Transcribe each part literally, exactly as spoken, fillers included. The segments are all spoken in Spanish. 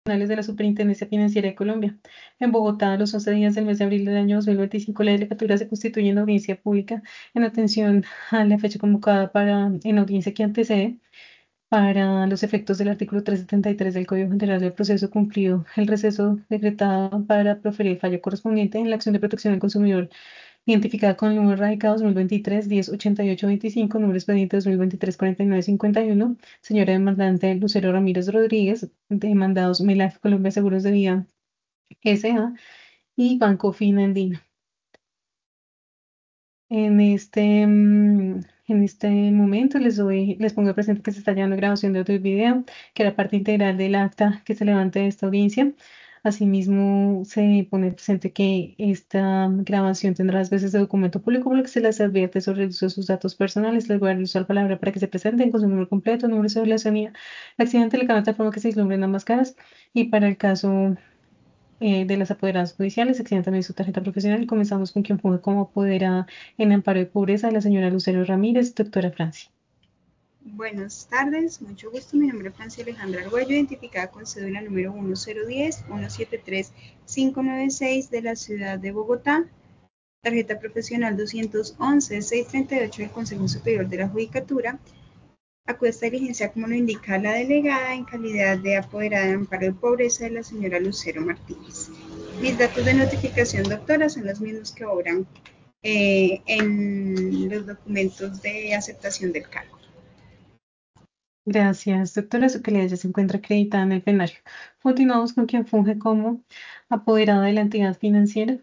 de la Superintendencia Financiera de Colombia. En Bogotá, a los once días del mes de abril del año dos mil veinticinco, la delegatura se constituye en audiencia pública en atención a la fecha convocada para, en audiencia que antecede, para los efectos del artículo trescientos setenta y tres del Código General del Proceso, cumplido el receso decretado para proferir el fallo correspondiente en la acción de protección del consumidor identificada con el número radicado dos mil veintitrés diez ochenta y ocho veinticinco, número expediente dos mil veintitrés cuarenta y nueve cincuenta y uno, señora demandante Lucero Ramírez Rodríguez, demandados Melaf Colombia Seguros de Vida S A y Banco Finandina. En este, mm, en este momento les doy, les pongo presente que se está llevando grabación de audio y video, que era parte integral del acta que se levante de esta audiencia. Asimismo, se pone presente que esta grabación tendrá las veces de documento público, por lo que se les advierte sobre el uso de sus datos personales. Les voy a dar el uso de la palabra para que se presenten con su número completo, número de cédula, el accidente, la de forma que se vislumbren ambas caras. Y para el caso eh, de las apoderadas judiciales, extiende también su tarjeta profesional. Y comenzamos con quien funge como apoderada en amparo de pobreza, la señora Lucero Ramírez, doctora Francia. Buenas tardes, mucho gusto. Mi nombre es Francia Alejandra Arguello, identificada con cédula número uno cero uno cero uno siete tres cinco nueve seis de la ciudad de Bogotá. Tarjeta profesional doscientos once seiscientos treinta y ocho del Consejo Superior de la Judicatura. Acude esta diligencia como lo indica la delegada en calidad de apoderada en amparo de pobreza de la señora Lucero Martínez. Mis datos de notificación, doctora, son los mismos que obran eh, en los documentos de aceptación del cargo. Gracias, doctora. Su calidad ya se encuentra acreditada en el plenario. Continuamos con quien funge como apoderada de la entidad financiera.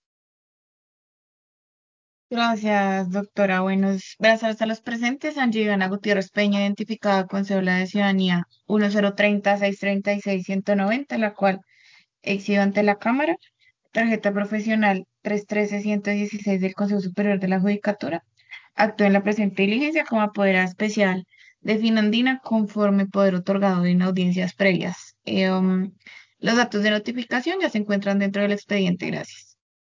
Gracias, doctora. Buenos buenas tardes a los presentes. Angie Ivana Gutiérrez Peña, identificada con cédula de ciudadanía uno cero tres cero seis tres seis uno cero nueve cero, la cual exhibo ante la Cámara. Tarjeta profesional trescientos trece ciento dieciséis del Consejo Superior de la Judicatura. Actúo en la presente diligencia como apoderada especial de Finandina conforme poder otorgado en audiencias previas. Eh, um, los datos de notificación ya se encuentran dentro del expediente. Gracias.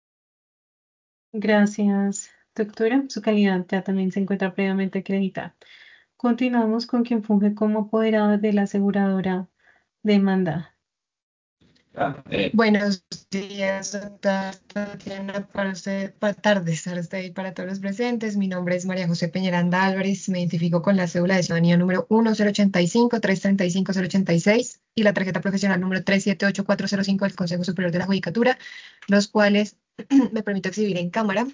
Gracias, doctora. Su calidad ya también se encuentra previamente acreditada. Continuamos con quien funge como apoderada de la aseguradora demandada. Buenos días, doctora Tatiana, para usted, para tardes, para usted y para todos los presentes. Mi nombre es María José Peñaranda Álvarez, me identifico con la cédula de ciudadanía número uno cero ochenta y cinco tres treinta y cinco cero ochenta y seis y la tarjeta profesional número tres siete ocho cuatro cero cinco del Consejo Superior de la Judicatura, los cuales me permito exhibir en cámara.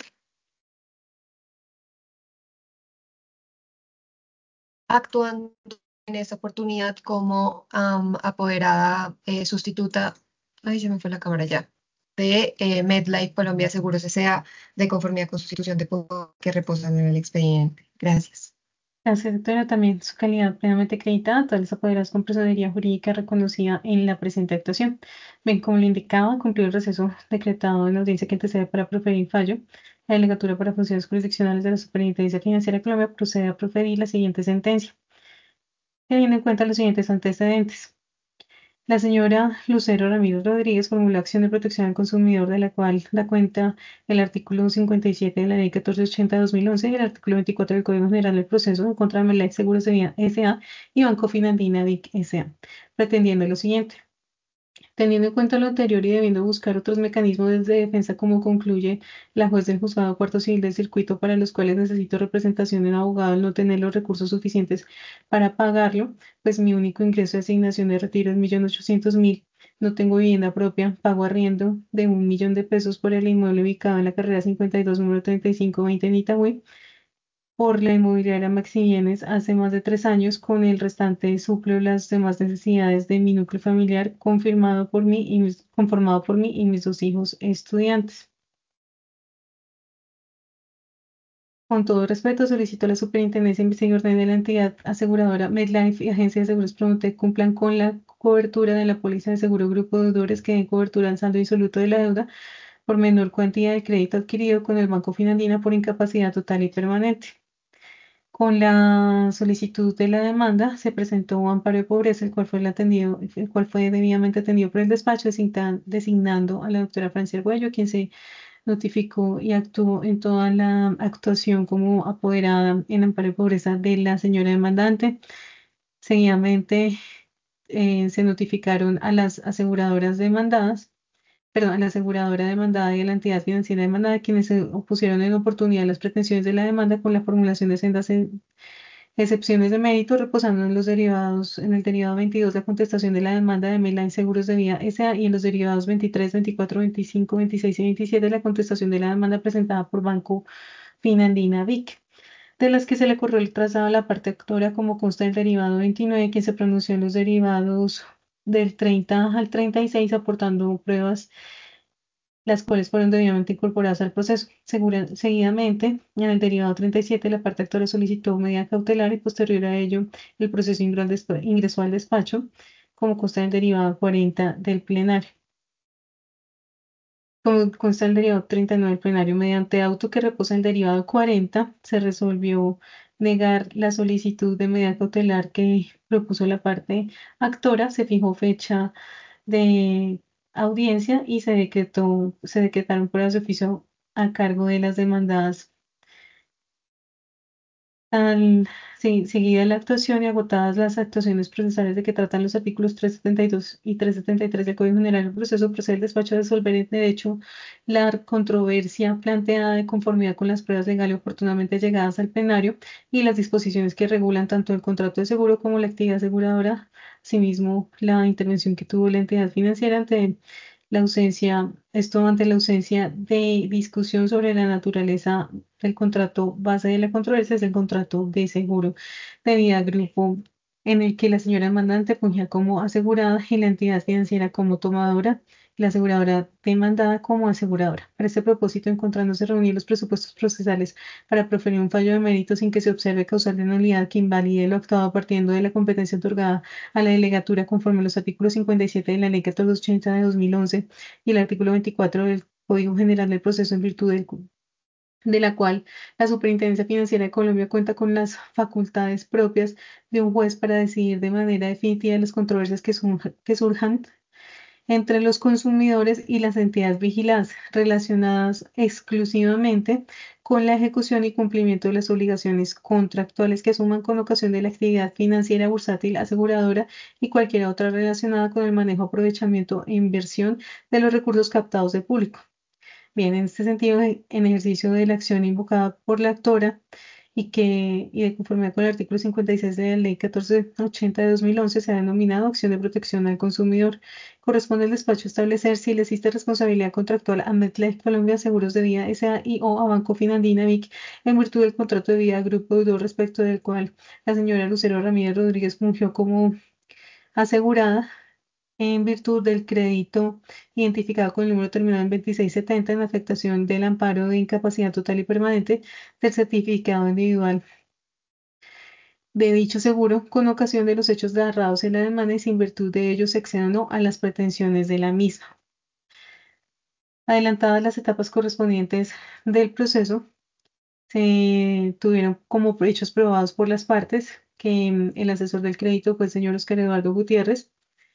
Actuando en esta oportunidad como am, apoderada eh, sustituta, ay, se me fue la cámara ya, de eh, MedLife Colombia Seguros S A, de conformidad con Constitución de Pueblo que reposan en el expediente. Gracias. Gracias, doctora. También su calidad plenamente acreditada, todas las apoderadas con personería jurídica reconocida en la presente actuación. Ven, como le indicaba, cumplió el receso decretado en la audiencia que antecede para proferir fallo. La Delegatura para Funciones Jurisdiccionales de la Superintendencia Financiera de Colombia procede a proferir la siguiente sentencia, teniendo en cuenta los siguientes antecedentes. La señora Lucero Ramírez Rodríguez formuló acción de protección al consumidor, de la cual da cuenta el artículo cincuenta y siete de la Ley catorcientos ochenta de dos mil once y el artículo veinticuatro del Código General del Proceso en contra de Melec Seguros de Vida S A y Banco Finandina D I C S A, pretendiendo lo siguiente. Teniendo en cuenta lo anterior y debiendo buscar otros mecanismos de defensa, como concluye la juez del Juzgado Cuarto Civil del Circuito, para los cuales necesito representación de un abogado al no tener los recursos suficientes para pagarlo, pues mi único ingreso de asignación de retiro es un millón ochocientos mil. No tengo vivienda propia, pago arriendo de un millón de pesos por el inmueble ubicado en la carrera cincuenta y dos, número treinta y cinco veinte en Itagüí, por la inmobiliaria Maxi Bienes hace más de tres años. Con el restante supleo las demás necesidades de mi núcleo familiar, confirmado por mí y mis- conformado por mí y mis dos hijos estudiantes. Con todo respeto, solicito a la Superintendencia de Investigación de la entidad aseguradora MedLife y Agencia de Seguros Promote cumplan con la cobertura de la póliza de seguro grupo de deudores que den cobertura al saldo insoluto de la deuda por menor cuantía de crédito adquirido con el Banco Finandina por incapacidad total y permanente. Con la solicitud de la demanda se presentó un amparo de pobreza, el cual fue, el atendido, el cual fue debidamente atendido por el despacho, designan- designando a la doctora Francia Argüello, quien se notificó y actuó en toda la actuación como apoderada en amparo de pobreza de la señora demandante. Seguidamente, eh, se notificaron a las aseguradoras demandadas, perdón, a la aseguradora demandada y a la entidad financiera demandada, quienes se opusieron en oportunidad a las pretensiones de la demanda con la formulación de sendas en- excepciones de mérito, reposando en los derivados, en el derivado veintidós, la contestación de la demanda de Mainline Seguros de Vida S A y en los derivados veintitrés, veinticuatro, veinticinco, veintiséis y veintisiete, la contestación de la demanda presentada por Banco Finandina Vic, de las que se le corrió el traslado a la parte actora como consta del derivado veintinueve, quien se pronunció en los derivados del treinta al treinta y seis, aportando pruebas las cuales fueron debidamente incorporadas al proceso. Segura- seguidamente, en el derivado treinta y siete, la parte actora solicitó medida cautelar y posterior a ello el proceso ingresó al despa- ingresó al despacho como consta del derivado cuarenta del plenario. Como consta el derivado treinta y nueve del plenario, mediante auto que reposa en el derivado cuarenta, se resolvió negar la solicitud de medida cautelar que propuso la parte actora, se fijó fecha de audiencia y se decretó, se decretaron pruebas de oficio a cargo de las demandadas. Al, sí, seguida la actuación y agotadas las actuaciones procesales de que tratan los artículos trescientos setenta y dos y trescientos setenta y tres del Código General del Proceso, procede el despacho a resolver en derecho la controversia planteada de conformidad con las pruebas legales oportunamente llegadas al plenario y las disposiciones que regulan tanto el contrato de seguro como la actividad aseguradora, asimismo la intervención que tuvo la entidad financiera ante la ausencia, esto ante la ausencia de discusión sobre la naturaleza del contrato base de la controversia, es el contrato de seguro de vida grupo, en el que la señora demandante fungía como asegurada y la entidad financiera como tomadora, y la aseguradora demandada como aseguradora. Para este propósito, encontrándose reunir los presupuestos procesales para proferir un fallo de mérito sin que se observe causal de nulidad que invalide lo actuado partiendo de la competencia otorgada a la delegatura conforme a los artículos cincuenta y siete de la Ley catorce ochenta de dos mil once y el artículo veinticuatro del Código General del Proceso, en virtud del, de la cual la Superintendencia Financiera de Colombia cuenta con las facultades propias de un juez para decidir de manera definitiva las controversias que, surja- que surjan entre los consumidores y las entidades vigiladas, relacionadas exclusivamente con la ejecución y cumplimiento de las obligaciones contractuales que asuman con ocasión de la actividad financiera, bursátil, aseguradora y cualquier otra relacionada con el manejo, aprovechamiento e inversión de los recursos captados de público. Bien, en este sentido, en ejercicio de la acción invocada por la actora y que, y de conformidad con el artículo cincuenta y seis de la Ley catorce ochenta de dos mil once, se ha denominado acción de protección al consumidor. Corresponde al despacho establecer si le existe responsabilidad contractual a MetLife Colombia Seguros de Vida S A y o a Banco Finandina Vic en virtud del contrato de vida Grupo Deudor respecto del cual la señora Lucero Ramírez Rodríguez fungió como asegurada en virtud del crédito identificado con el número terminado en veintiséis setenta en afectación del amparo de incapacidad total y permanente del certificado individual de dicho seguro con ocasión de los hechos narrados en la demanda y sin virtud de ellos se accede o no a las pretensiones de la misma. Adelantadas las etapas correspondientes del proceso, se tuvieron como hechos probados por las partes que mm, el asesor del crédito fue el señor Oscar Eduardo Gutiérrez,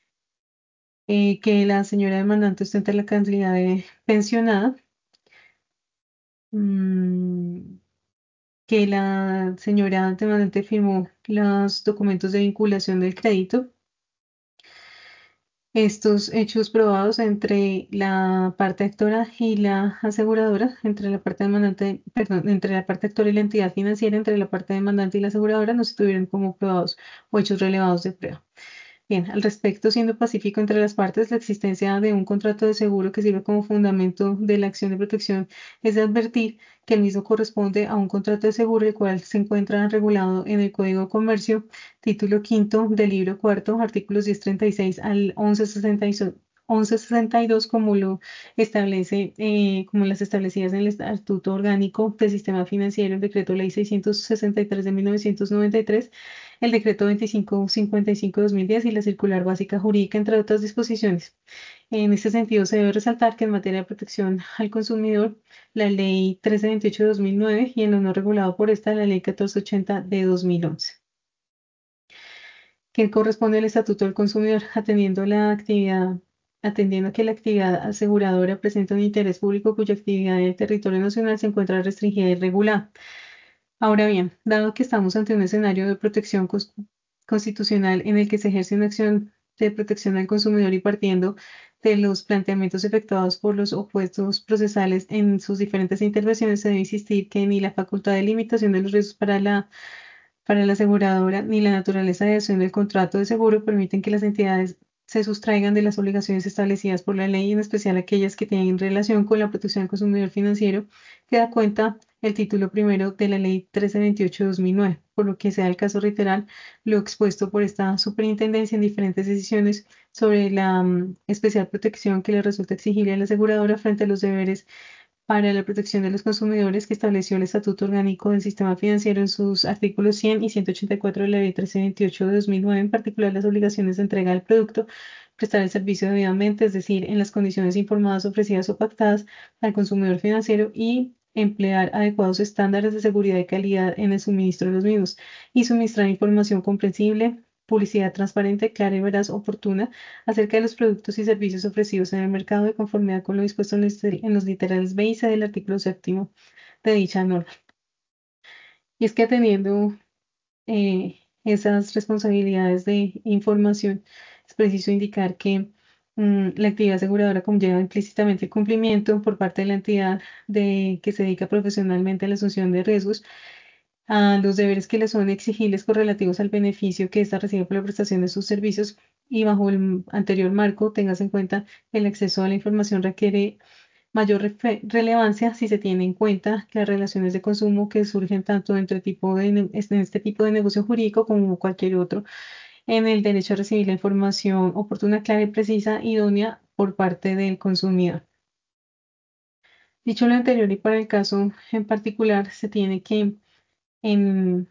eh, que la señora demandante ostenta la cantidad de pensionada, mm, que la señora demandante firmó los documentos de vinculación del crédito. Estos hechos probados entre la parte actora y la aseguradora, entre la parte demandante, perdón, entre la parte actora y la entidad financiera, entre la parte demandante y la aseguradora, no se tuvieron como probados o hechos relevados de prueba. Bien, al respecto, siendo pacífico entre las partes, la existencia de un contrato de seguro que sirve como fundamento de la acción de protección es de advertir que el mismo corresponde a un contrato de seguro, el cual se encuentra regulado en el Código de Comercio, título quinto del libro cuarto, artículos diez treinta y seis al once sesenta y seis. once sesenta y dos como lo establece, eh, como las establecidas en el Estatuto Orgánico del Sistema Financiero, el Decreto Ley seiscientos sesenta y tres de mil novecientos noventa y tres, el Decreto veinticinco cincuenta y cinco de dos mil diez y la Circular Básica Jurídica, entre otras disposiciones. En este sentido, se debe resaltar que en materia de protección al consumidor, la Ley trece veintiocho de dos mil nueve y en lo no regulado por esta, la Ley catorce ochenta de dos mil once, que corresponde al Estatuto del Consumidor, atendiendo la actividad, atendiendo que la actividad aseguradora presenta un interés público cuya actividad en el territorio nacional se encuentra restringida y regulada. Ahora bien, dado que estamos ante un escenario de protección cons- constitucional en el que se ejerce una acción de protección al consumidor y partiendo de los planteamientos efectuados por los opuestos procesales en sus diferentes intervenciones, se debe insistir que ni la facultad de limitación de los riesgos para la, para la aseguradora ni la naturaleza de acción del contrato de seguro permiten que las entidades se sustraigan de las obligaciones establecidas por la ley, en especial aquellas que tienen relación con la protección al consumidor financiero, que da cuenta el título primero de la Ley trece veintiocho de dos mil nueve, por lo que sea el caso reiterar lo expuesto por esta superintendencia en diferentes decisiones sobre la mm, especial protección que le resulta exigible a la aseguradora frente a los deberes para la protección de los consumidores que estableció el Estatuto Orgánico del Sistema Financiero en sus artículos cien y ciento ochenta y cuatro de la Ley trece veintiocho de dos mil nueve, en particular las obligaciones de entrega del producto, prestar el servicio debidamente, es decir, en las condiciones informadas, ofrecidas o pactadas al consumidor financiero y emplear adecuados estándares de seguridad y calidad en el suministro de los mismos y suministrar información comprensible, publicidad transparente, clara y veraz, oportuna acerca de los productos y servicios ofrecidos en el mercado de conformidad con lo dispuesto en los, en los literales B y C del artículo séptimo de dicha norma. Y es que atendiendo eh, esas responsabilidades de información, es preciso indicar que mm, la actividad aseguradora conlleva implícitamente el cumplimiento por parte de la entidad de, que se dedica profesionalmente a la asunción de riesgos a los deberes que le son exigibles correlativos al beneficio que ésta recibe por la prestación de sus servicios y bajo el anterior marco, tengas en cuenta que el acceso a la información requiere mayor refe- relevancia si se tiene en cuenta que las relaciones de consumo que surgen tanto dentro de tipo de ne- en este tipo de negocio jurídico como cualquier otro, en el derecho a recibir la información oportuna, clara y precisa, idónea por parte del consumidor. Dicho lo anterior y para el caso en particular, se tiene que en,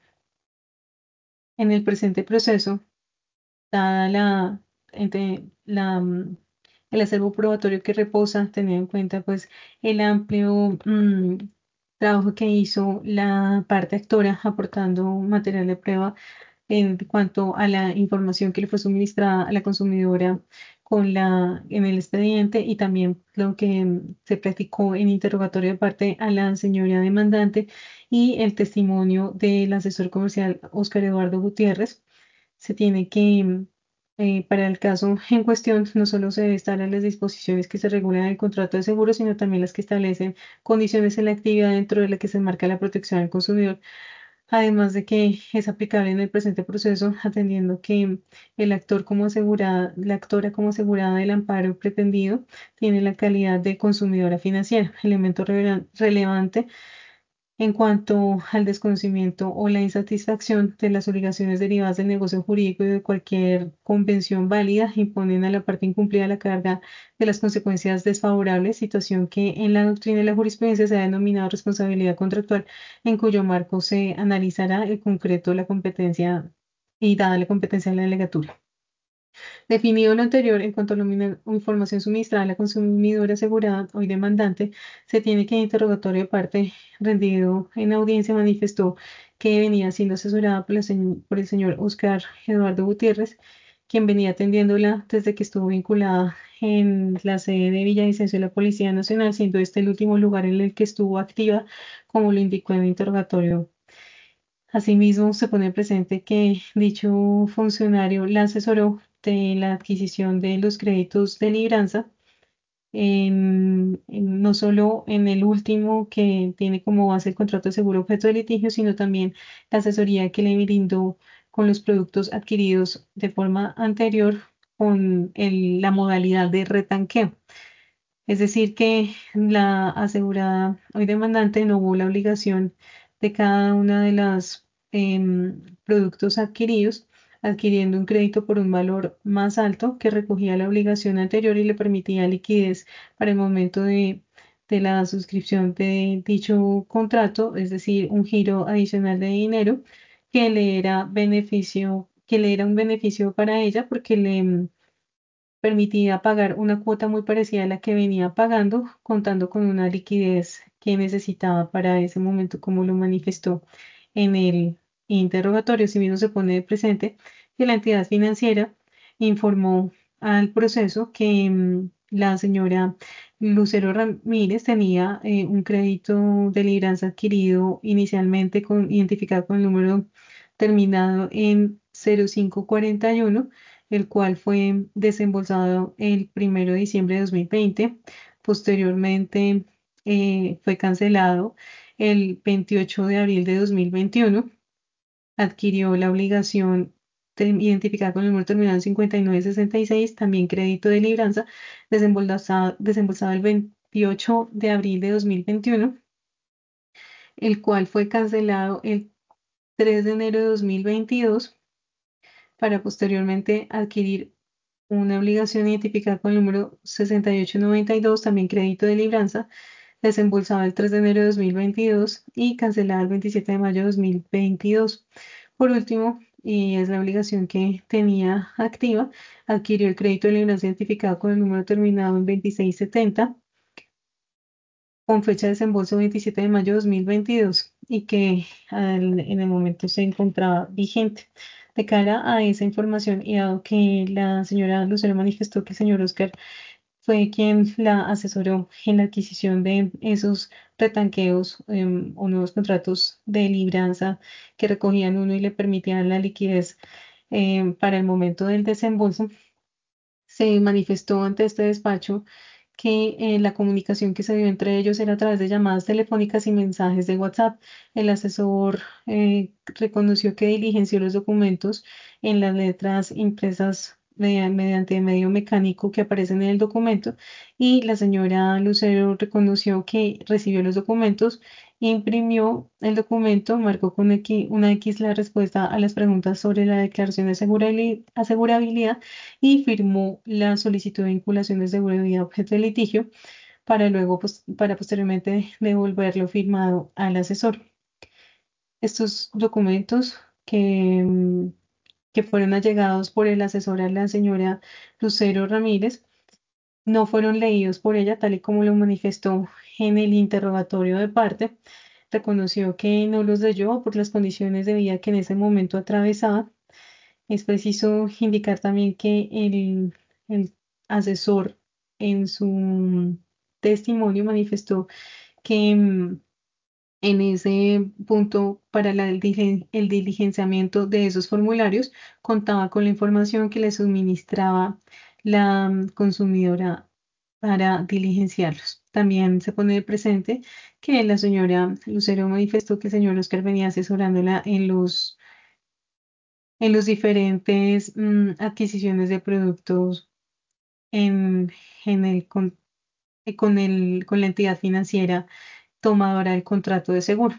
en el presente proceso, dada la, entre la, mm, el acervo probatorio que reposa, teniendo en cuenta pues el amplio mm, trabajo que hizo la parte actora aportando material de prueba en cuanto a la información que le fue suministrada a la consumidora con la, en el expediente y también lo que mm, se practicó en interrogatorio de parte a la señora demandante y el testimonio del asesor comercial Óscar Eduardo Gutiérrez. Se tiene que, mm, eh, para el caso en cuestión, no solo se debe estar a las disposiciones que se regulan en el contrato de seguro, sino también las que establecen condiciones en la actividad dentro de la que se enmarca la protección al consumidor, además de que es aplicable en el presente proceso, atendiendo que el actor como asegurada, la actora como asegurada del amparo pretendido tiene la calidad de consumidora financiera, elemento revela- relevante en cuanto al desconocimiento o la insatisfacción de las obligaciones derivadas del negocio jurídico y de cualquier convención válida, imponen a la parte incumplida la carga de las consecuencias desfavorables, situación que en la doctrina y la jurisprudencia se ha denominado responsabilidad contractual, en cuyo marco se analizará el concreto de la competencia y dada la competencia de la delegatura. Definido lo anterior, en cuanto a la mina- información suministrada a la consumidora asegurada o demandante, se tiene que el interrogatorio de parte rendido en audiencia manifestó que venía siendo asesorada por, la señ- por el señor Oscar Eduardo Gutiérrez, quien venía atendiéndola desde que estuvo vinculada en la sede de Villavicencio de la Policía Nacional, siendo este el último lugar en el que estuvo activa, como lo indicó en el interrogatorio. Asimismo, se pone presente que dicho funcionario la asesoró de la adquisición de los créditos de libranza, en- en- no solo en el último que tiene como base el contrato de seguro objeto de litigio, sino también la asesoría que le brindó con los productos adquiridos de forma anterior con el- la modalidad de retanqueo. Es decir, que la asegurada hoy demandante no hubo la obligación de cada una de los productos adquiridos, adquiriendo un crédito por un valor más alto que recogía la obligación anterior y le permitía liquidez para el momento de, de la suscripción de dicho contrato, es decir, un giro adicional de dinero que le era beneficio, que le era un beneficio para ella porque le permitía pagar una cuota muy parecida a la que venía pagando, contando con una liquidez que necesitaba para ese momento, como lo manifestó en el interrogatorio. Asimismo, se pone de presente que la entidad financiera informó al proceso que mm, la señora Lucero Ramírez tenía eh, un crédito de libranza adquirido inicialmente con, identificado con el número terminado en cero cinco cuarenta y uno el cual fue desembolsado el primero de diciembre de dos mil veinte. Posteriormente eh, fue cancelado el veintiocho de abril de dos mil veintiuno. Adquirió la obligación ter- identificada con el número terminal en cincuenta y nueve sesenta y seis, también crédito de libranza, desembolsado, desembolsado el veintiocho de abril de dos mil veintiuno, el cual fue cancelado el tres de enero de dos mil veintidós para posteriormente adquirir una obligación identificada con el número sesenta y ocho noventa y dos, también crédito de libranza, desembolsado el tres de enero de dos mil veintidós y cancelada el veintisiete de mayo de dos mil veintidós. Por último, y es la obligación que tenía activa, adquirió el crédito de libranza identificado con el número terminado en veintiséis setenta, con fecha de desembolso veintisiete de mayo de dos mil veintidós y que al- en el momento se encontraba vigente. De cara a esa información y dado que la señora Lucero manifestó que el señor Oscar fue quien la asesoró en la adquisición de esos retanqueos em, o nuevos contratos de libranza que recogían uno y le permitían la liquidez em, para el momento del desembolso, se manifestó ante este despacho que eh, la comunicación que se dio entre ellos era a través de llamadas telefónicas y mensajes de WhatsApp. El asesor eh, reconoció que diligenció los documentos en las letras impresas media- mediante medio mecánico que aparecen en el documento, y la señora Lucero reconoció que recibió los documentos, imprimió el documento, marcó con X- una X la respuesta a las preguntas sobre la declaración de asegurabili- asegurabilidad y firmó la solicitud de vinculación de seguridad objeto de litigio para luego, pues, para posteriormente devolverlo firmado al asesor. Estos documentos que, mm, que fueron allegados por el asesor a la señora Lucero Ramírez no fueron leídos por ella, tal y como lo manifestó en el interrogatorio de parte. Reconoció que no los leyó por las condiciones de vida que en ese momento atravesaba. Es preciso indicar también que el, el asesor en su testimonio manifestó que mm, en ese punto para la diligen- el diligenciamiento de esos formularios contaba con la información que le suministraba la mm, consumidora para diligenciarlos. También se pone de presente que la señora Lucero manifestó que el señor Oscar venía asesorándola en los en los diferentes mm, adquisiciones de productos en, en el, con, eh, con el, con la entidad financiera tomadora del contrato de seguro.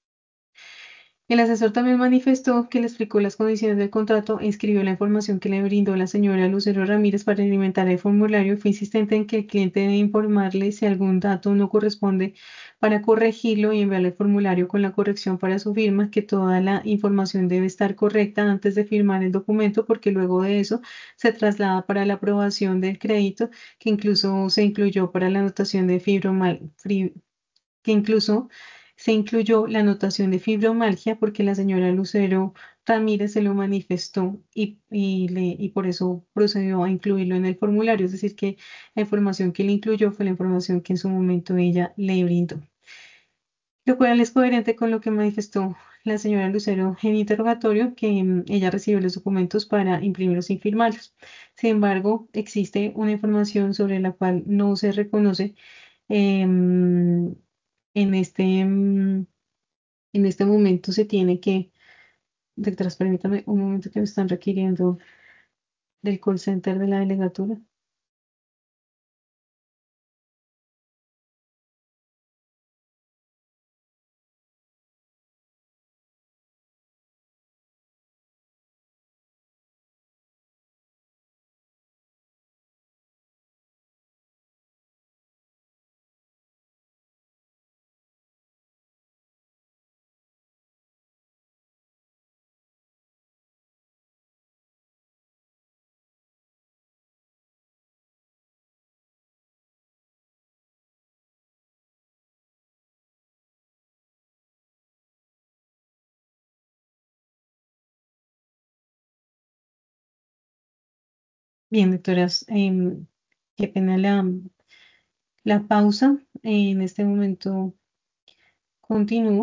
El asesor también manifestó que le explicó las condiciones del contrato e inscribió la información que le brindó la señora Lucero Ramírez para alimentar el formulario. Fue insistente en que el cliente debe informarle si algún dato no corresponde para corregirlo y enviarle el formulario con la corrección para su firma, que toda la información debe estar correcta antes de firmar el documento, porque luego de eso se traslada para la aprobación del crédito, que incluso se incluyó para la anotación de fibromal, que incluso se incluyó la anotación de fibromialgia porque la señora Lucero Ramírez se lo manifestó y, y, le, y por eso procedió a incluirlo en el formulario. Es decir, que la información que le incluyó fue la información que en su momento ella le brindó. Lo cual es coherente con lo que manifestó la señora Lucero en interrogatorio, que mm, ella recibió los documentos para imprimirlos y firmarlos. Sin embargo, existe una información sobre la cual no se reconoce em, en este, mm, en este momento se tiene que, detrás, permítame un momento que me están requiriendo del call center de la delegatura. Bien, doctoras, em, qué pena la, la pausa. En este momento continúo.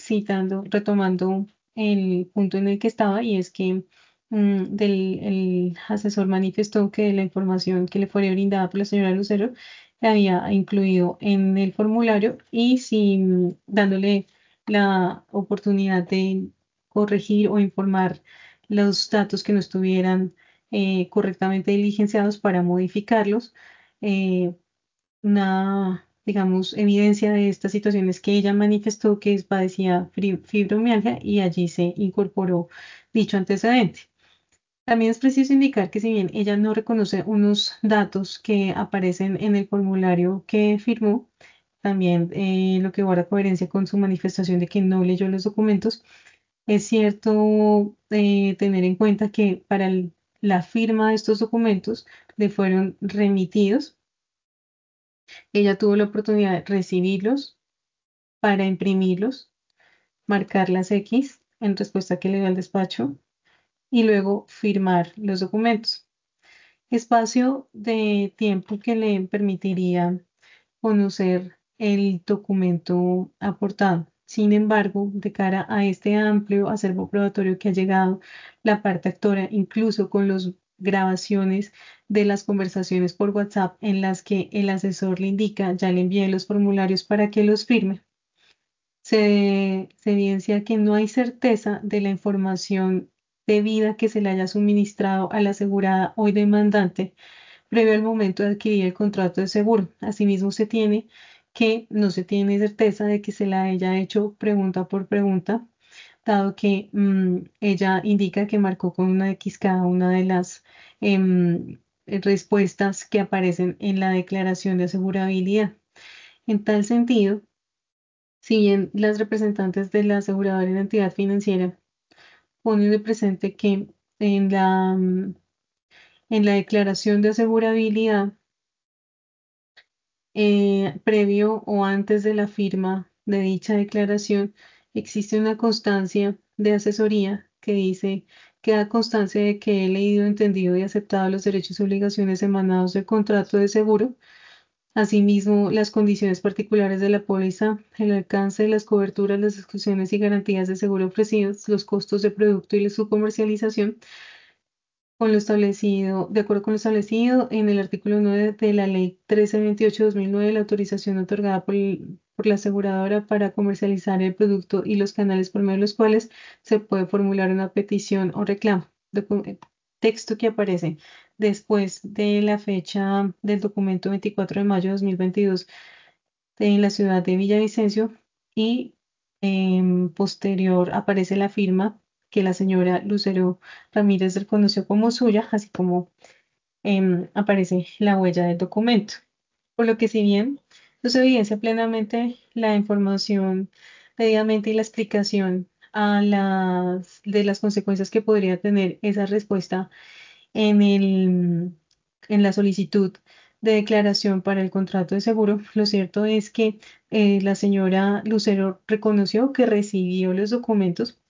citando, retomando el punto en el que estaba, y es que mm, del, el asesor manifestó que la información que le fue brindada por la señora Lucero la había incluido en el formulario y sin dándole la oportunidad de corregir o informar los datos que no estuvieran eh, correctamente diligenciados para modificarlos. Eh, una, digamos, evidencia de esta situación es que ella manifestó que padecía fri- fibromialgia y allí se incorporó dicho antecedente. También es preciso indicar que si bien ella no reconoce unos datos que aparecen en el formulario que firmó, también eh, lo que guarda coherencia con su manifestación de que no leyó los documentos, es cierto eh, tener en cuenta que para el- la firma de estos documentos le fueron remitidos. Ella tuvo la oportunidad de recibirlos para imprimirlos, marcar las X en respuesta que le dio al despacho y luego firmar los documentos. Espacio de tiempo que le permitiría conocer el documento aportado. Sin embargo, de cara a este amplio acervo probatorio que ha llegado la parte actora, incluso con las grabaciones de las conversaciones por WhatsApp en las que el asesor le indica, ya le envié los formularios para que los firme, se, se evidencia que no hay certeza de la información debida que se le haya suministrado a la asegurada o demandante previo al momento de adquirir el contrato de seguro. Asimismo, se tiene que no se tiene certeza de que se la haya hecho pregunta por pregunta, dado que mm, ella indica que marcó con una X cada una de las em, respuestas que aparecen en la declaración de asegurabilidad. En tal sentido, si bien las representantes de la aseguradora y la entidad financiera ponen de presente que en la, mm, en la declaración de asegurabilidad, eh, previo o antes de la firma de dicha declaración, existe una constancia de asesoría que dice que da constancia de que he leído, entendido y aceptado los derechos y obligaciones emanados del contrato de seguro. Asimismo, las condiciones particulares de la póliza, el alcance de las coberturas, las exclusiones y garantías de seguro ofrecidos, los costos de producto y su comercialización, con lo establecido, de acuerdo con lo establecido en el artículo nueve de la Ley trece veintiocho de dos mil nueve, la autorización otorgada por, el- por la aseguradora para comercializar el producto y los canales por medio de los cuales se puede formular una petición o reclamo. Docu- eh, texto que aparece después de la fecha del documento veinticuatro de mayo de dos mil veintidós en la ciudad de Villavicencio y em, posterior aparece la firma que la señora Lucero Ramírez reconoció como suya, así como em, aparece la huella del documento. Por lo que si bien no se evidencia plenamente la información debidamente y la explicación a las, de las consecuencias que podría tener esa respuesta en el, en la solicitud de declaración para el contrato de seguro, lo cierto es que eh, la señora Lucero reconoció que recibió los documentos,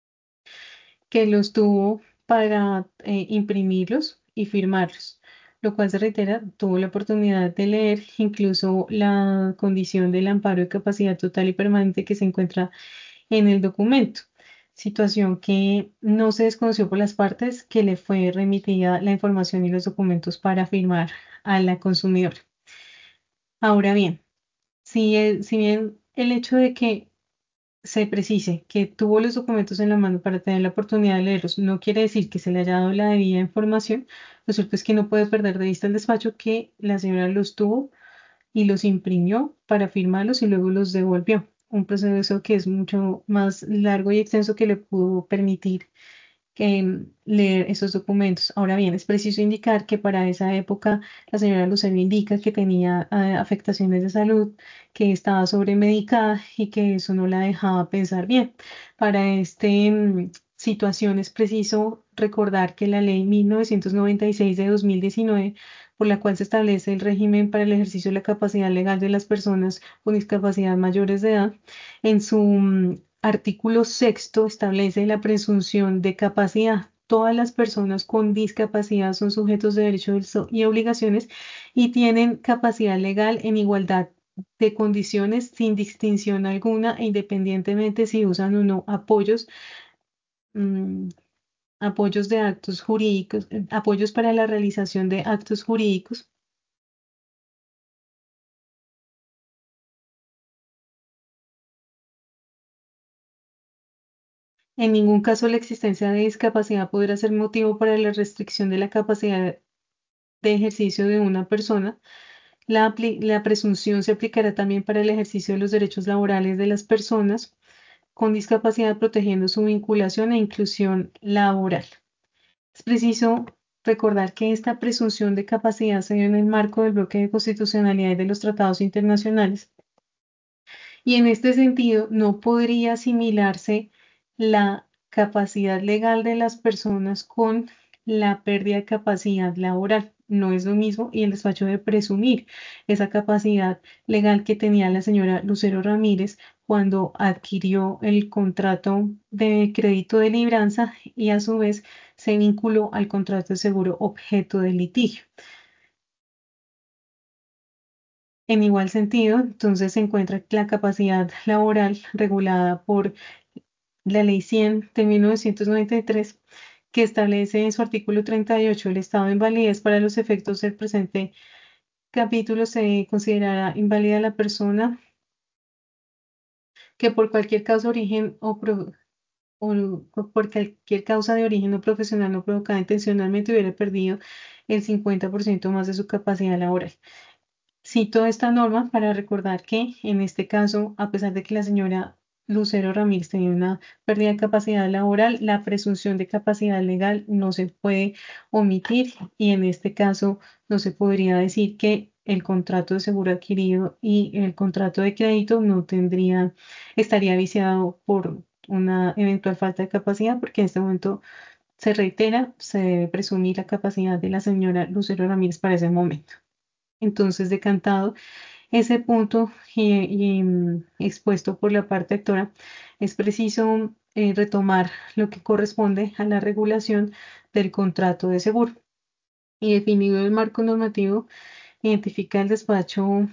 que los tuvo para eh, imprimirlos y firmarlos, lo cual se reitera, tuvo la oportunidad de leer incluso la condición del amparo de capacidad total y permanente que se encuentra en el documento, situación que no se desconoció por las partes que le fue remitida la información y los documentos para firmar a la consumidora. Ahora bien, si, el- si bien el hecho de que se precise que tuvo los documentos en la mano para tener la oportunidad de leerlos, no quiere decir que se le haya dado la debida información. Lo cierto es que no puede perder de vista el despacho que la señora los tuvo y los imprimió para firmarlos y luego los devolvió. Un proceso que es mucho más largo y extenso que le pudo permitir que leer esos documentos. Ahora bien, es preciso indicar que para esa época la señora Lucero indica que tenía eh, afectaciones de salud, que estaba sobremedicada y que eso no la dejaba pensar bien. Para esta situación es preciso recordar que la ley mil novecientos noventa y seis de dos mil diecinueve, por la cual se establece el régimen para el ejercicio de la capacidad legal de las personas con discapacidad mayores de edad, en su mm, artículo sexto establece la presunción de capacidad. Todas las personas con discapacidad son sujetos de derechos y obligaciones y tienen capacidad legal en igualdad de condiciones sin distinción alguna e independientemente si usan o no apoyos, mm, apoyos de actos jurídicos, eh, apoyos para la realización de actos jurídicos. En ningún caso la existencia de discapacidad podrá ser motivo para la restricción de la capacidad de ejercicio de una persona. La, apli- la presunción se aplicará también para el ejercicio de los derechos laborales de las personas con discapacidad, protegiendo su vinculación e inclusión laboral. Es preciso recordar que esta presunción de capacidad se dio en el marco del bloque de constitucionalidad y de los tratados internacionales, y en este sentido no podría asimilarse la capacidad legal de las personas con la pérdida de capacidad laboral. No es lo mismo, y el despacho de presumir esa capacidad legal que tenía la señora Lucero Ramírez cuando adquirió el contrato de crédito de libranza y a su vez se vinculó al contrato de seguro objeto del litigio. En igual sentido, entonces se encuentra la capacidad laboral regulada por la Ley cien de mil novecientos noventa y tres, que establece en su artículo treinta y ocho el estado de invalidez para los efectos del presente capítulo. Se considerará inválida la persona que por cualquier causa, origen o, pro- o por cualquier causa de origen o profesional no provocada intencionalmente hubiera perdido el cincuenta por ciento más de su capacidad laboral. Cito esta norma para recordar que en este caso, a pesar de que la señora Lucero Ramírez tenía una pérdida de capacidad laboral, la presunción de capacidad legal no se puede omitir, y en este caso no se podría decir que el contrato de seguro adquirido y el contrato de crédito no tendría, estaría viciado por una eventual falta de capacidad, porque en este momento se reitera, se debe presumir la capacidad de la señora Lucero Ramírez para ese momento. Entonces, decantado ese punto y, y, mm, expuesto por la parte actora, es preciso eh, retomar lo que corresponde a la regulación del contrato de seguro. Y definido el marco normativo, identifica el despacho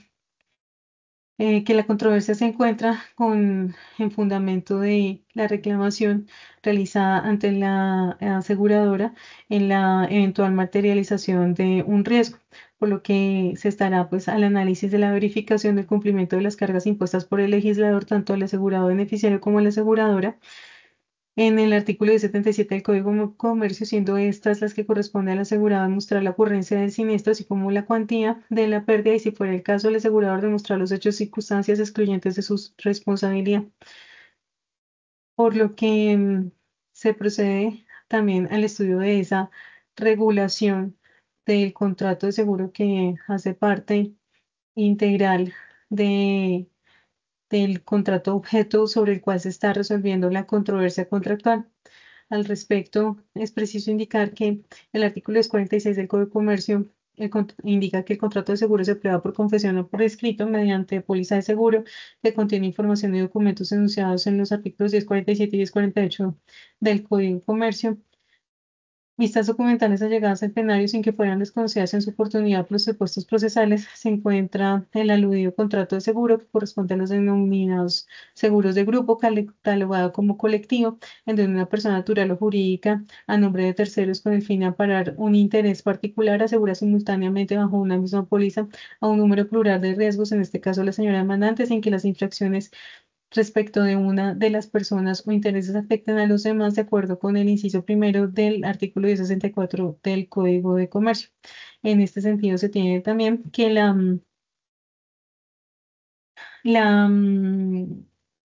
eh, que la controversia se encuentra con en fundamento de la reclamación realizada ante la aseguradora en la eventual materialización de un riesgo, por lo que se estará pues al análisis de la verificación del cumplimiento de las cargas impuestas por el legislador tanto al asegurado beneficiario como a la aseguradora en el artículo setenta y siete del Código de Comercio, siendo estas las que corresponde al asegurado demostrar la ocurrencia del siniestro, así como la cuantía de la pérdida, y si fuera el caso, el asegurador demostrar los hechos y circunstancias excluyentes de su responsabilidad. Por lo que mm, se procede también al estudio de esa regulación del contrato de seguro que hace parte integral de, del contrato objeto sobre el cual se está resolviendo la controversia contractual. Al respecto, es preciso indicar que el artículo cuarenta y seis del Código de Comercio el cont- indica que el contrato de seguro se prueba por confesión o por escrito mediante póliza de seguro que contiene información y documentos enunciados en los artículos diez cuarenta y siete y diez cuarenta y ocho del Código de Comercio. Vistas documentales allegadas al plenario sin que fueran desconocidas en su oportunidad por los supuestos procesales, se encuentra el aludido contrato de seguro que corresponde a los denominados seguros de grupo, cale- catalogado como colectivo, en donde una persona natural o jurídica a nombre de terceros con el fin de amparar un interés particular asegura simultáneamente bajo una misma póliza a un número plural de riesgos, en este caso la señora demandante, sin que las infracciones respecto de una de las personas o intereses afecten a los demás de acuerdo con el inciso primero del artículo ciento sesenta y cuatro del Código de Comercio. En este sentido, se tiene también que la, mm, la, mm,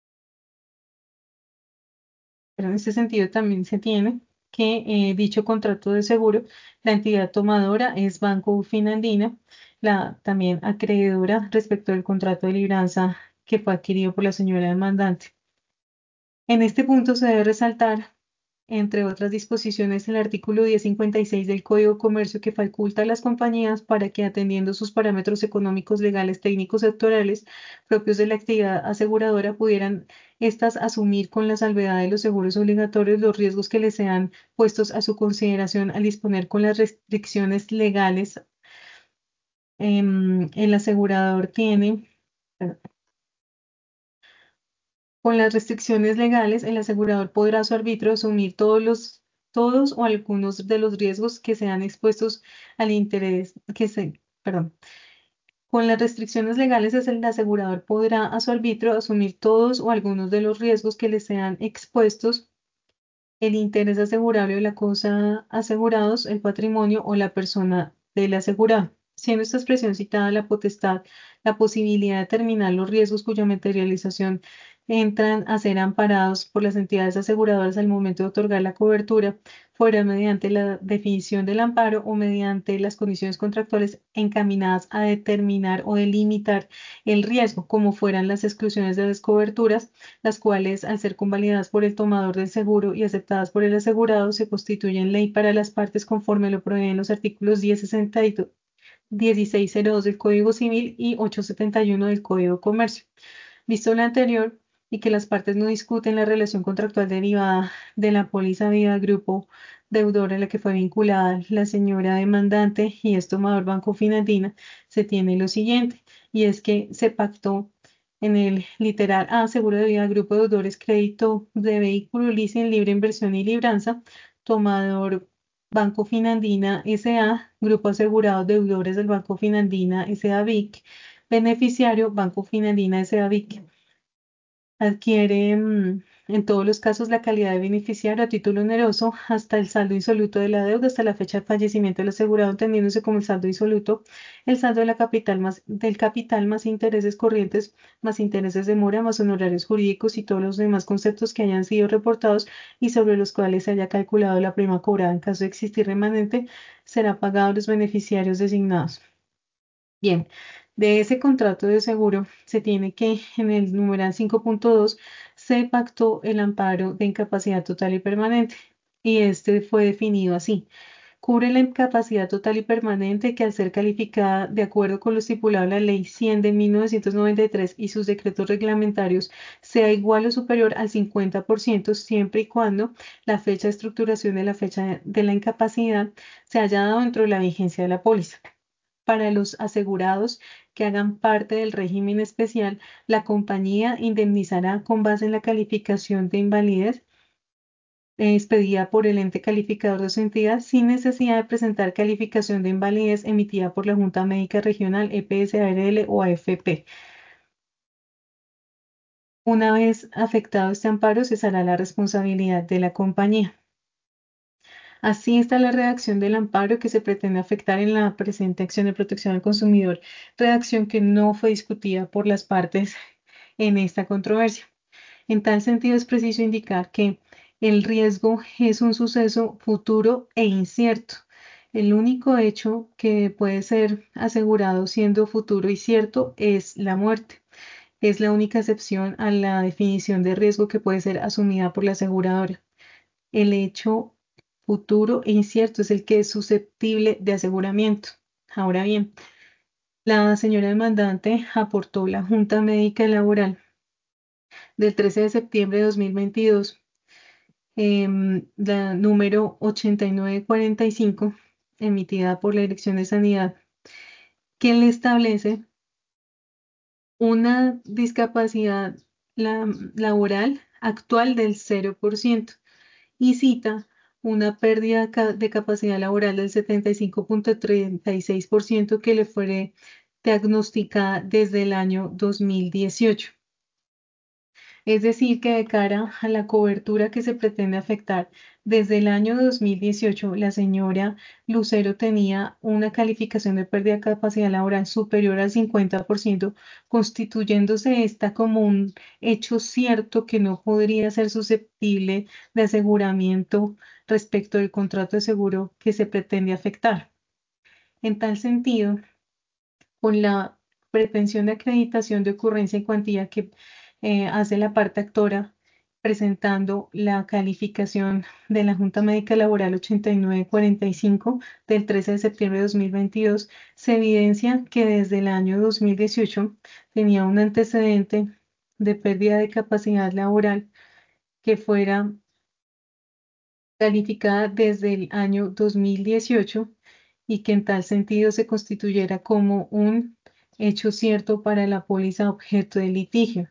pero en este sentido también se tiene que eh, dicho contrato de seguro, la entidad tomadora es Banco Finandina, la también acreedora respecto del contrato de libranza que fue adquirido por la señora demandante. En este punto se debe resaltar, entre otras disposiciones, el artículo diez cincuenta y seis del Código de Comercio, que faculta a las compañías para que, atendiendo sus parámetros económicos, legales, técnicos, sectorales propios de la actividad aseguradora, pudieran estas asumir con la salvedad de los seguros obligatorios los riesgos que les sean puestos a su consideración al disponer con las restricciones legales. Em, el asegurador tiene Con las restricciones legales, el asegurador podrá a su arbitrio asumir todos los, todos o algunos de los riesgos que sean expuestos al interés, que se, perdón. Con las restricciones legales, es el asegurador podrá a su arbitrio asumir todos o algunos de los riesgos que le sean expuestos el interés asegurable o la cosa asegurados, el patrimonio o la persona del asegurado, siendo esta expresión citada la potestad, la posibilidad de determinar los riesgos cuya materialización entran a ser amparados por las entidades aseguradoras al momento de otorgar la cobertura, fuera mediante la definición del amparo o mediante las condiciones contractuales encaminadas a determinar o delimitar el riesgo, como fueran las exclusiones de las coberturas, las cuales, al ser convalidadas por el tomador del seguro y aceptadas por el asegurado, se constituyen ley para las partes conforme lo proveen los artículos diez sesenta y dos, dieciséis cero dos del Código Civil y ochocientos setenta y uno del Código de Comercio. Visto lo anterior, y que las partes no discuten la relación contractual derivada de la póliza vida del grupo deudor a la que fue vinculada la señora demandante y es tomador Banco Finandina, se tiene lo siguiente, y es que se pactó en el literal A, seguro de vida, grupo de deudores, crédito de vehículo, leasing, libre inversión y libranza, tomador Banco Finandina S A, grupo asegurado deudores del Banco Finandina S A V I C, beneficiario Banco Finandina S A V I C. Adquiere mm, en todos los casos la calidad de beneficiario a título oneroso hasta el saldo insoluto de la deuda, hasta la fecha de fallecimiento del asegurado, entendiéndose como el saldo insoluto, el saldo de la capital más, del capital más intereses corrientes, más intereses de mora, más honorarios jurídicos y todos los demás conceptos que hayan sido reportados y sobre los cuales se haya calculado la prima cobrada. En caso de existir remanente, será pagado a los beneficiarios designados. Bien, de ese contrato de seguro se tiene que en el numeral cinco punto dos se pactó el amparo de incapacidad total y permanente y este fue definido así. Cubre la incapacidad total y permanente que al ser calificada de acuerdo con lo estipulado en la Ley cien de mil novecientos noventa y tres y sus decretos reglamentarios sea igual o superior al cincuenta por ciento siempre y cuando la fecha de estructuración de la fecha de la incapacidad se haya dado dentro de la vigencia de la póliza. Para los asegurados que hagan parte del régimen especial, la compañía indemnizará con base en la calificación de invalidez eh, expedida por el ente calificador de su entidad sin necesidad de presentar calificación de invalidez emitida por la Junta Médica Regional, E P S, A R L o A F P. Una vez afectado este amparo, cesará la responsabilidad de la compañía. Así está la redacción del amparo que se pretende afectar en la presente acción de protección al consumidor, redacción que no fue discutida por las partes en esta controversia. En tal sentido, es preciso indicar que el riesgo es un suceso futuro e incierto. El único hecho que puede ser asegurado siendo futuro y cierto es la muerte. Es la única excepción a la definición de riesgo que puede ser asumida por la aseguradora. El hecho futuro e incierto es el que es susceptible de aseguramiento. Ahora bien, la señora demandante aportó la Junta Médica Laboral del trece de septiembre de dos mil veintidós, em, la número ochenta y nueve cuarenta y cinco, emitida por la Dirección de Sanidad, que le establece una discapacidad la- laboral actual del cero por ciento y cita una pérdida ca- de capacidad laboral del setenta y cinco punto treinta y seis por ciento que le fue diagnosticada desde el año dos mil dieciocho. Es decir, que de cara a la cobertura que se pretende afectar, desde el año dos mil dieciocho, la señora Lucero tenía una calificación de pérdida de capacidad laboral superior al cincuenta por ciento, constituyéndose esta como un hecho cierto que no podría ser susceptible de aseguramiento respecto del contrato de seguro que se pretende afectar. En tal sentido, con la pretensión de acreditación de ocurrencia y cuantía que eh, hace la parte actora, presentando la calificación de la Junta Médica Laboral ochenta y nueve cuarenta y cinco del trece de septiembre de dos mil veintidós, se evidencia que desde el año dos mil dieciocho tenía un antecedente de pérdida de capacidad laboral que fuera calificada desde el año dos mil dieciocho y que en tal sentido se constituyera como un hecho cierto para la póliza objeto de litigio.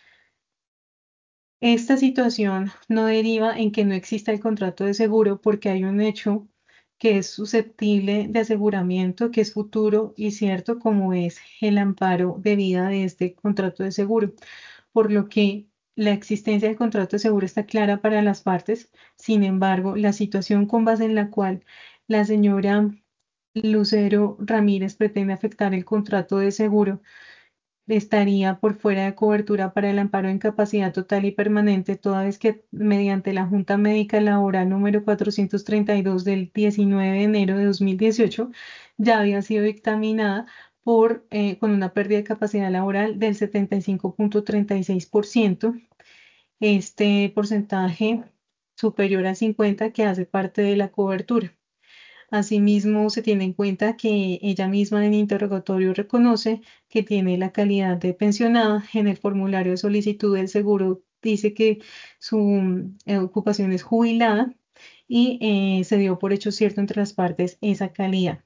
Esta situación no deriva en que no exista el contrato de seguro porque hay un hecho que es susceptible de aseguramiento, que es futuro y cierto, como es el amparo de vida de este contrato de seguro, por lo que la existencia del contrato de seguro está clara para las partes. Sin embargo, la situación con base en la cual la señora Lucero Ramírez pretende afectar el contrato de seguro estaría por fuera de cobertura para el amparo de incapacidad total y permanente, toda vez que mediante la Junta Médica Laboral número cuatrocientos treinta y dos del diecinueve de enero de dos mil dieciocho ya había sido dictaminada por, eh, con una pérdida de capacidad laboral del setenta y cinco punto treinta y seis por ciento. Este porcentaje superior al cincuenta que hace parte de la cobertura. Asimismo, se tiene en cuenta que ella misma en el interrogatorio reconoce que tiene la calidad de pensionada. En el formulario de solicitud del seguro dice que su mm, eh, ocupación es jubilada y eh, se dio por hecho cierto entre las partes esa calidad.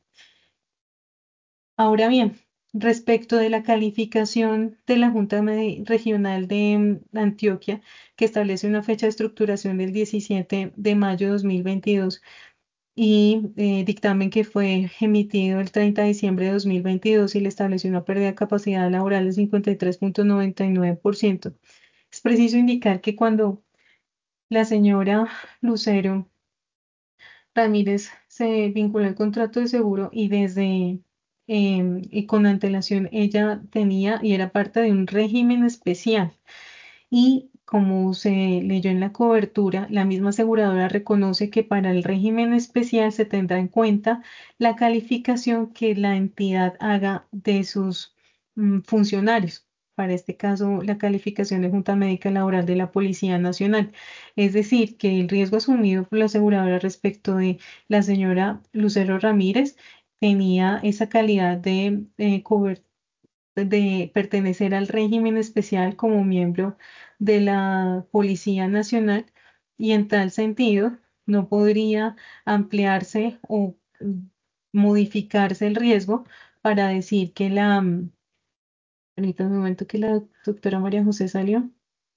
Ahora bien, respecto de la calificación de la Junta Medi- Regional de mm, Antioquia, que establece una fecha de estructuración del diecisiete de mayo de dos mil veintidós, y eh, dictamen que fue emitido el treinta de diciembre de dos mil veintidós y le estableció una pérdida de capacidad laboral del cincuenta y tres punto noventa y nueve por ciento. Es preciso indicar que cuando la señora Lucero Ramírez se vinculó al contrato de seguro y desde em, y con antelación ella tenía y era parte de un régimen especial. Y como se leyó en la cobertura, la misma aseguradora reconoce que para el régimen especial se tendrá en cuenta la calificación que la entidad haga de sus mm, funcionarios. Para este caso, la calificación de Junta Médica Laboral de la Policía Nacional. Es decir, que el riesgo asumido por la aseguradora respecto de la señora Lucero Ramírez tenía esa calidad de eh, cobertura de pertenecer al régimen especial como miembro de la Policía Nacional y en tal sentido no podría ampliarse o mm, modificarse el riesgo para decir que la, mm, permítame un momento que la doctora María José salió.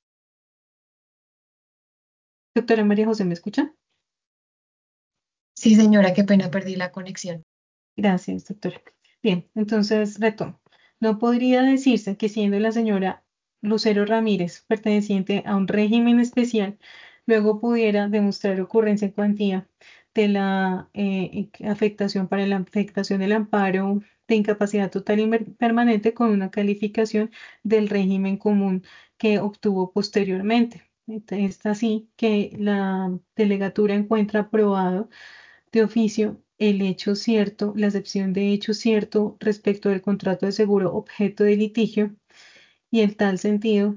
Doctora María José, ¿me escucha? Sí, señora, qué pena, perdí la conexión. Gracias, doctora. Bien, entonces retomo. No podría decirse que siendo la señora Lucero Ramírez perteneciente a un régimen especial, luego pudiera demostrar ocurrencia en cuantía de la eh, afectación para la afectación del amparo de incapacidad total y mer- permanente con una calificación del régimen común que obtuvo posteriormente. Entonces, es así que la delegatura encuentra aprobado de oficio el hecho cierto, la acepción de hecho cierto respecto del contrato de seguro objeto de litigio y en tal sentido,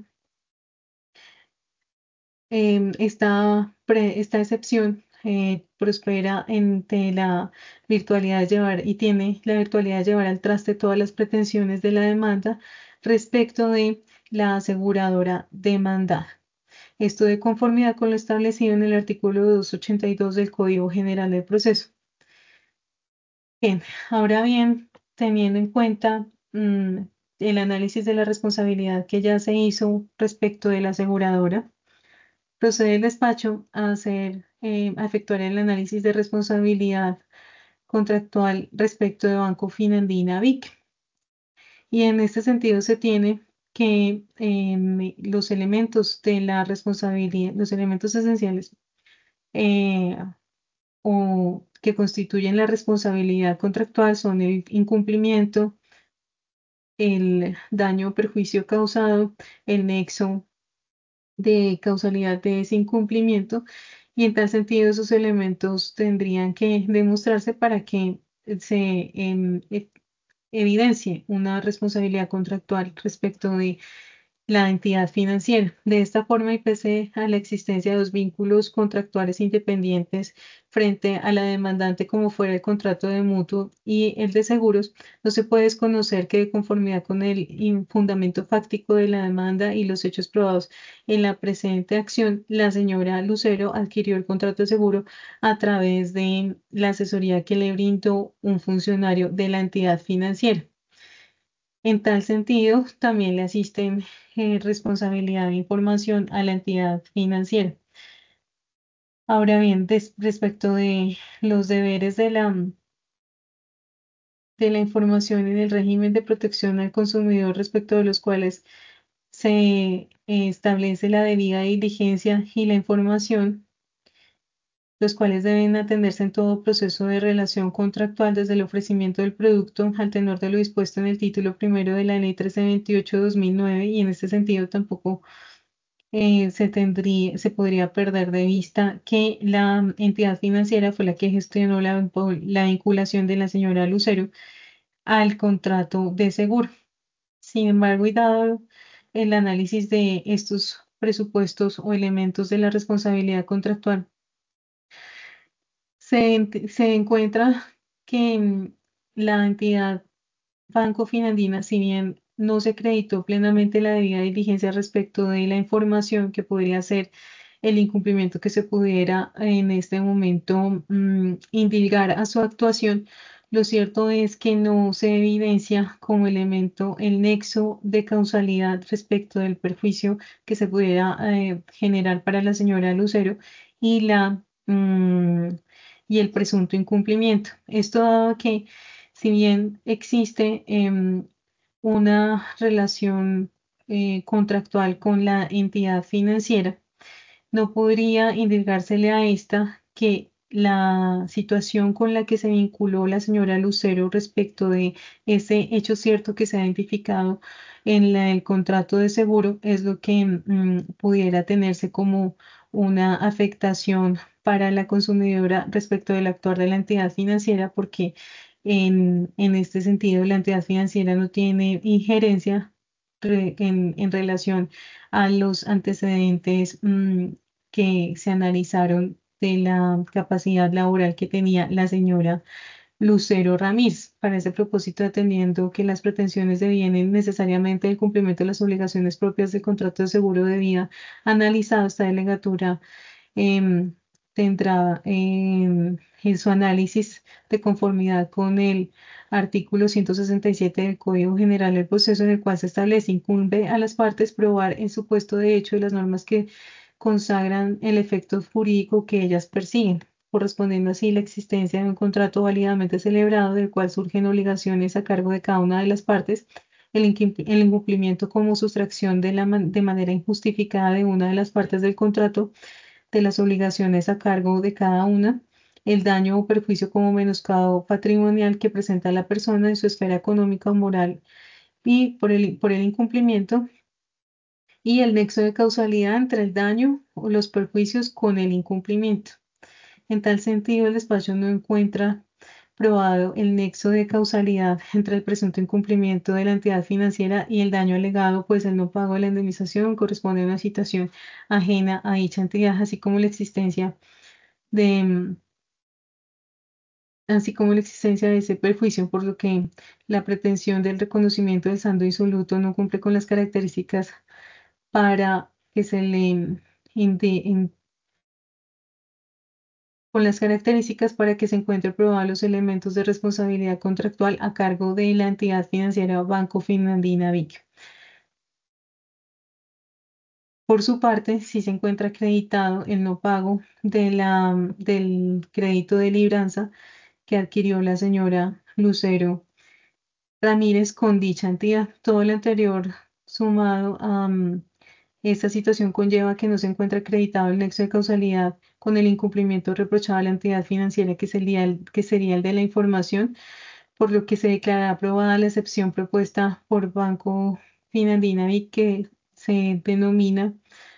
em, esta, pre- esta excepción eh, prospera entre la virtualidad de llevar y tiene la virtualidad de llevar al traste todas las pretensiones de la demanda respecto de la aseguradora demandada. Esto de conformidad con lo establecido en el artículo doscientos ochenta y dos del Código General del Proceso. Bien, ahora bien, teniendo en cuenta mm, el análisis de la responsabilidad que ya se hizo respecto de la aseguradora, procede el despacho a hacer, eh, a efectuar el análisis de responsabilidad contractual respecto de Banco Finandina Vic. Y en este sentido se tiene que em, los elementos de la responsabilidad, los elementos esenciales eh, o que constituyen la responsabilidad contractual son el incumplimiento, el daño o perjuicio causado, el nexo de causalidad de ese incumplimiento y en tal sentido esos elementos tendrían que demostrarse para que se em, e- evidencie una responsabilidad contractual respecto de la entidad financiera. De esta forma, y pese a la existencia de dos vínculos contractuales independientes frente a la demandante como fuera el contrato de mutuo y el de seguros, no se puede desconocer que de conformidad con el in- fundamento fáctico de la demanda y los hechos probados en la presente acción, la señora Lucero adquirió el contrato de seguro a través de la asesoría que le brindó un funcionario de la entidad financiera. En tal sentido, también le asisten eh, responsabilidad de información a la entidad financiera. Ahora bien, des- respecto de los deberes de la, de la información en el régimen de protección al consumidor respecto de los cuales se eh, establece la debida diligencia y la información, los cuales deben atenderse en todo proceso de relación contractual desde el ofrecimiento del producto al tenor de lo dispuesto en el título primero de la Ley trece veintiocho de dos mil nueve, y en este sentido tampoco eh, se tendría, se podría perder de vista que la entidad financiera fue la que gestionó la, vincu- la vinculación de la señora Lucero al contrato de seguro. Sin embargo, y dado el análisis de estos presupuestos o elementos de la responsabilidad contractual, se, ent- se encuentra que mm, la entidad Banco Finandina, si bien no se acreditó plenamente la debida diligencia respecto de la información que podría ser el incumplimiento que se pudiera en este momento mm, indilgar a su actuación, lo cierto es que no se evidencia como elemento el nexo de causalidad respecto del perjuicio que se pudiera eh, generar para la señora Lucero y la mm, y el presunto incumplimiento. Esto dado que si bien existe em, una relación eh, contractual con la entidad financiera, no podría indicársele a esta que la situación con la que se vinculó la señora Lucero respecto de ese hecho cierto que se ha identificado en la- el contrato de seguro es lo que mm, pudiera tenerse como una afectación para la consumidora respecto del actuar de la entidad financiera, porque en, en este sentido la entidad financiera no tiene injerencia re- en, en relación a los antecedentes mm, que se analizaron de la capacidad laboral que tenía la señora Lucero Ramírez. Para ese propósito, atendiendo que las pretensiones devienen necesariamente del cumplimiento de las obligaciones propias del contrato de seguro de vida, analizado esta delegatura em, tendrá em, en su análisis de conformidad con el artículo ciento sesenta y siete del Código General del Proceso, en el cual se establece incumbe a las partes probar el supuesto de hecho de las normas que consagran el efecto jurídico que ellas persiguen, correspondiendo así la existencia de un contrato válidamente celebrado del cual surgen obligaciones a cargo de cada una de las partes, el, inqui- el incumplimiento como sustracción de, la man- de manera injustificada de una de las partes del contrato de las obligaciones a cargo de cada una, el daño o perjuicio como menoscabo patrimonial que presenta la persona en su esfera económica o moral y por el, por el incumplimiento, y el nexo de causalidad entre el daño o los perjuicios con el incumplimiento. En tal sentido, el despacho no encuentra probado el nexo de causalidad entre el presunto incumplimiento de la entidad financiera y el daño alegado, pues el no pago de la indemnización corresponde a una situación ajena a dicha entidad, así como la existencia de, mm, así como la existencia de ese perjuicio, por lo que la pretensión del reconocimiento del saldo insoluto no cumple con las características para que se le inde- con las características para que se encuentre probados los elementos de responsabilidad contractual a cargo de la entidad financiera Banco Finandina Vic. Por su parte, si se encuentra acreditado el no pago de la, del crédito de libranza que adquirió la señora Lucero Ramírez con dicha entidad. Todo lo anterior sumado a mm, esta situación conlleva que no se encuentra acreditado el nexo de causalidad con el incumplimiento reprochado a la entidad financiera, que sería el, que sería el de la información, por lo que se declara aprobada la excepción propuesta por Banco Finandinavic, que se denomina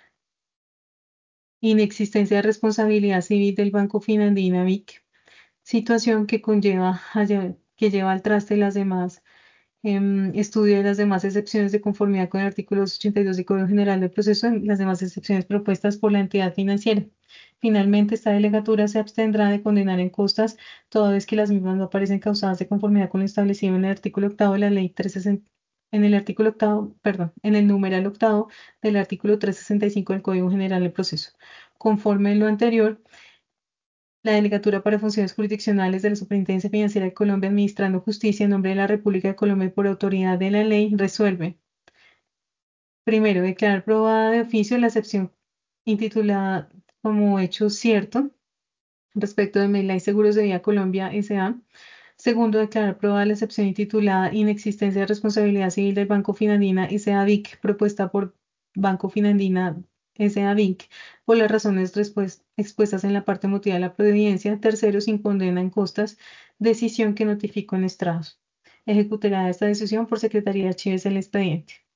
inexistencia de responsabilidad civil del Banco Finandinavic, situación que conlleva, a lle- que lleva al traste las demás em, estudio de las demás excepciones de conformidad con el artículo doscientos ochenta y dos del Código General del Proceso en las demás excepciones propuestas por la entidad financiera. Finalmente, esta delegatura se abstendrá de condenar en costas, toda vez que las mismas no aparecen causadas de conformidad con lo establecido en el artículo octavo de la Ley trescientos sesenta, en el artículo octavo, perdón, en el numeral octavo del artículo trescientos sesenta y cinco del Código General del Proceso. Conforme lo anterior, La Delegatura para Funciones Jurisdiccionales de la Superintendencia Financiera de Colombia, administrando justicia en nombre de la República de Colombia y por autoridad de la ley, resuelve. Primero, declarar probada de oficio la excepción intitulada como hecho cierto respecto de Medlife Seguros de Vida Colombia S A. Segundo, declarar probada la excepción intitulada Inexistencia de responsabilidad civil del Banco Finandina S A. Vic, propuesta por Banco Finandina S A. Vic, por las razones después expuestas en la parte motiva de la providencia. Tercero, sin condena en costas, decisión que notificó en estrados. Ejecutará esta decisión por Secretaría de Archivos del expediente.